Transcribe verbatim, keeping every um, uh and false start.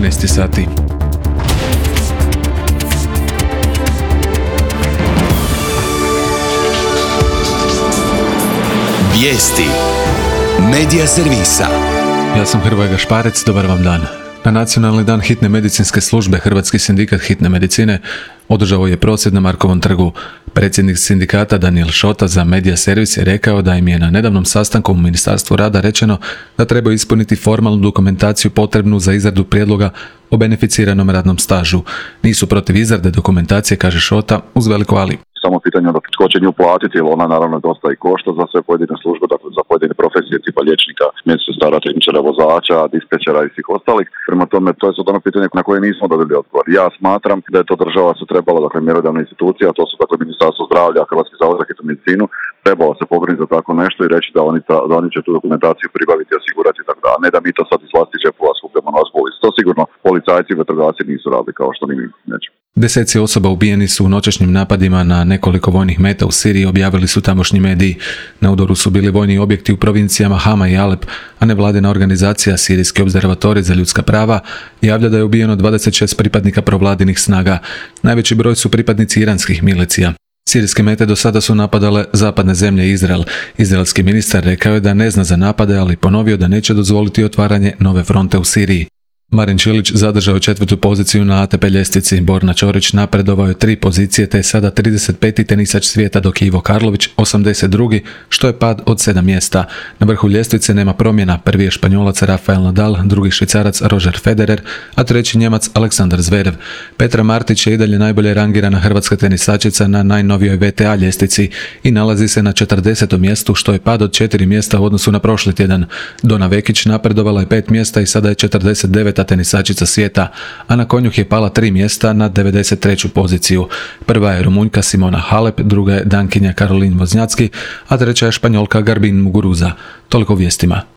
jedanaest sati. Vijesti Medija servisa. Ja sam Hrvoje Gašparec, dobar vam dan. Na Nacionalni dan hitne medicinske službe Hrvatski sindikat hitne medicine održao je prosvjed na Markovom trgu. Predsjednik sindikata Danijel Šota za Medija servis je rekao da im je na nedavnom sastanku u Ministarstvu rada rečeno da treba ispuniti formalnu dokumentaciju potrebnu za izradu prijedloga o beneficiranom radnom stažu. Nisu protiv izrade dokumentacije, kaže Šota, uz veliko ali. Samo pitanje da tko će nju platiti, jer ona naravno dosta i košta za sve pojedine službe, dakle za pojedine profesije tipa liječnika, medicinskog sestara, tehničara, vozača, dispečera i svih ostalih. Prema tome, to je sad ono pitanje na koje nismo dobili odgovor. Ja smatram da je to država se trebala, dakle mjerodavna institucija, to su dakle Ministarstvo zdravlja, Hrvatski zavod za hitnu medicinu, trebalo se pobrinuti za tako nešto i reći da oni, ta, da oni će tu dokumentaciju pribaviti i osigurati tako da, a ne da mi to sad iz vlastitih džepova skupljamo na vas bolest. To sigurno policajci i vatrogasci nisu radili kao što ni mi nećemo. Deseci osoba ubijeni su u noćašnjim napadima na nekoliko vojnih meta u Siriji, objavili su tamošnji mediji. Na udaru su bili vojni objekti u provincijama Hama i Alep, a nevladina organizacija Sirijski observatorij za ljudska prava javlja da je ubijeno dvadeset šest pripadnika provladinih snaga. Najveći broj su pripadnici iranskih milicija. Sirijske mete do sada su napadale zapadne zemlje i Izrael. Izraelski ministar rekao je da ne zna za napade, ali ponovio da neće dozvoliti otvaranje nove fronte u Siriji. Marin Čilić zadržao je četvrtu poziciju na A T P ljestvici. Borna Ćorić napredovao je tri pozicije te je sada trideset peti tenisač svijeta, dok je Ivo Karlović osamdeset drugi, što je pad od sedam mjesta. Na vrhu ljestvice nema promjena. Prvi je Španjolac Rafael Nadal, drugi Švicarac Roger Federer, a treći Njemac Aleksandar Zverev. Petra Martić je i dalje najbolje rangirana hrvatska tenisačica na najnovijoj V T A ljestvici i nalazi se na četrdesetom mjestu, što je pad od četiri mjesta u odnosu na prošli tjedan. Dona Vekić napredovala je pet mjesta i sada je četrdeset deveta tenisačica svijeta, a na konjuh je pala tri mjesta na devedeset treću poziciju. Prva je Rumunjka Simona Halep, druga je Dankinja Karolin Voznjacki, a treća je Španjolka Garbin Muguruza. Toliko vijestima.